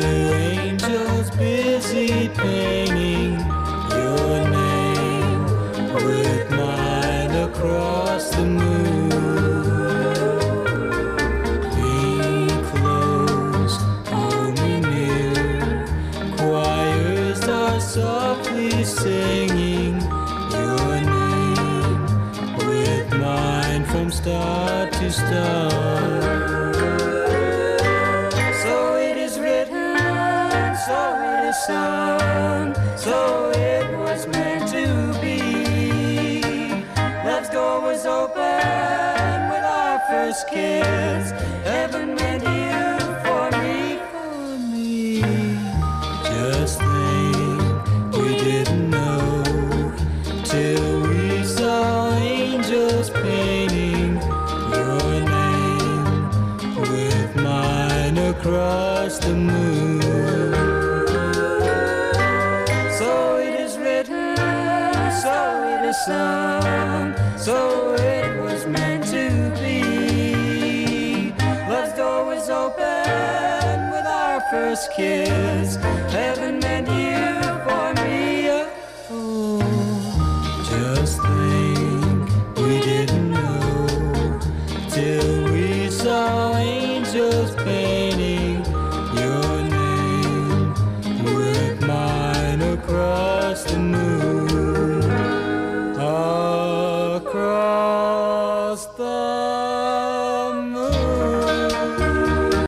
angels busy painting your name with mine across the moon. Be close, hold me near. Choirs are softly singing your name with mine from star to star. So it is sung, so it was meant to be. Love's door was open with our first kiss. Heaven meant you for me, for me. Just think we didn't know till we saw angels painting your name with mine across the moon. Song, so it was meant to be. Love's door was open with our first kiss. Heaven meant you